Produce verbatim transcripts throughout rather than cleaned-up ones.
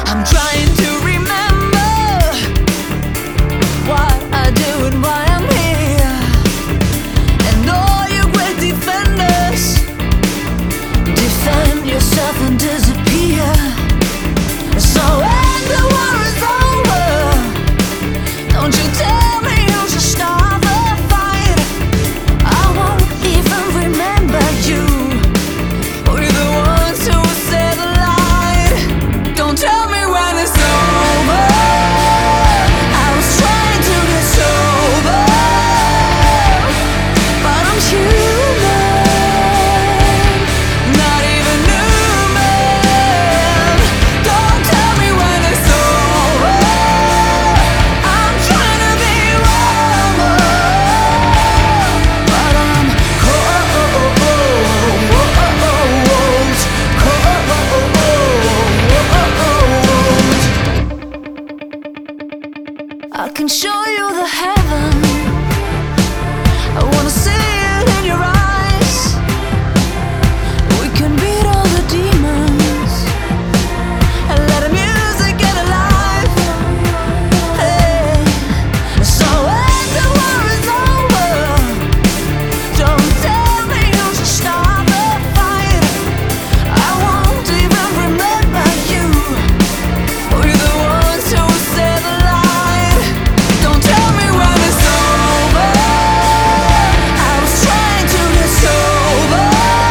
I'm trying to remember what I do and why I'm here. And all you great defenders, defend yourself and disappear. So when the war is over, don't you tell me you should start the fight. I won't even remember you. We're the ones who set the light. Don't tell me when it's over. I was trying to get sober, but I'm human, not even human. Don't tell me when it's over. I'm trying to be warmer, but I'm cold, cold. I can show you the heaven. I wanna see it in your eyes. We can beat all the demons and let the music get alive. Hey, so when the war is over, don't tell me you should start the fight. I won't even remember you. We're the ones who set the light. Don't tell me when it's over. I was trying to get sober,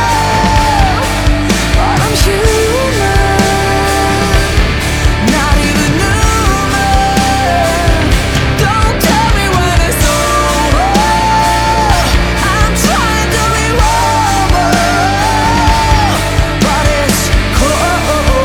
but I'm human, not even human. Don't tell me when it's over. I'm trying to be warmer, but it's cold,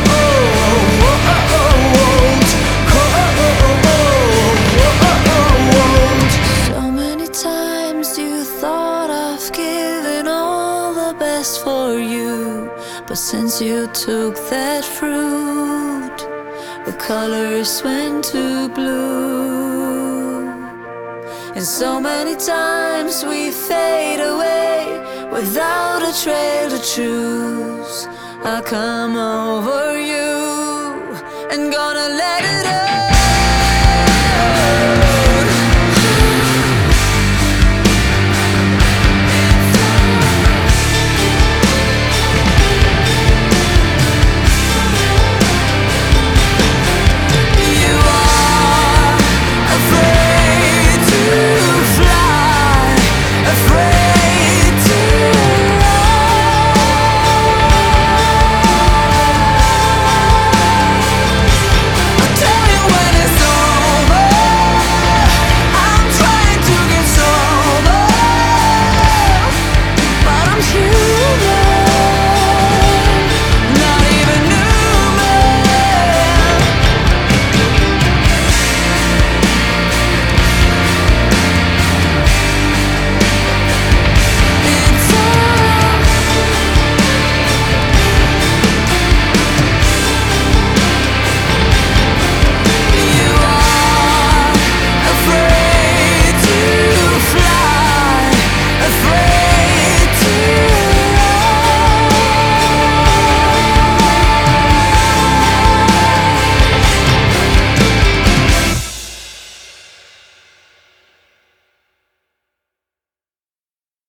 cold. So many times you thought I've given all the best for you, but since you took that fruit, the colors went to blue. And so many times we fade away without a trail to choose. I come over you and gonna let it out.